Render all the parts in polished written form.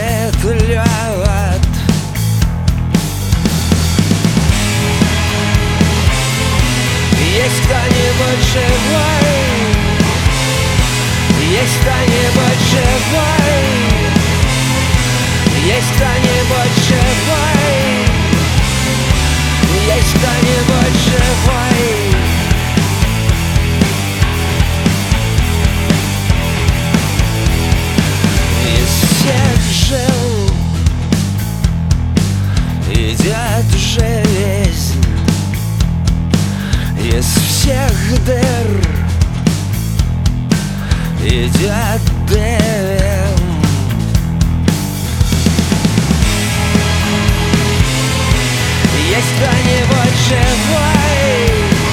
будет лед. Есть кто-нибудь живой? Есть кто-нибудь живой? Есть кто-нибудь живой? Есть кто-нибудь живой? Из всех жил идет жизнь, из всех дыр идет дым. Есть кто-нибудь живой?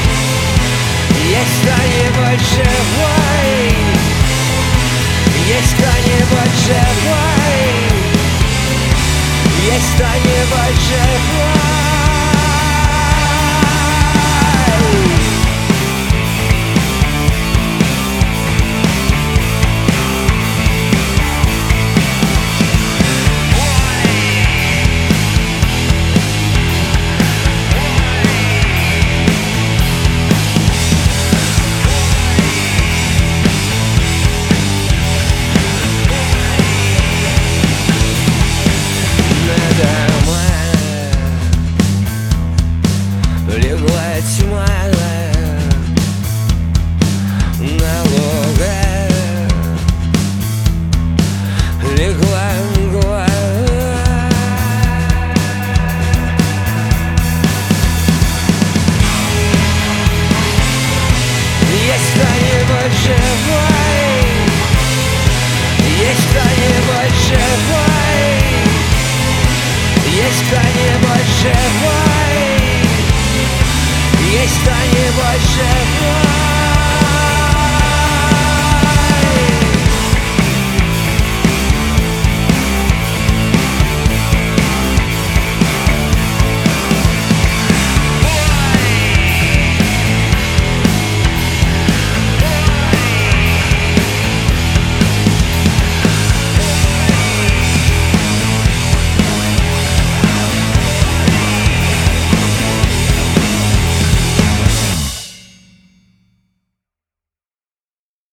Есть кто-нибудь живой? Есть кто-нибудь живой? Есть кто-нибудь живой?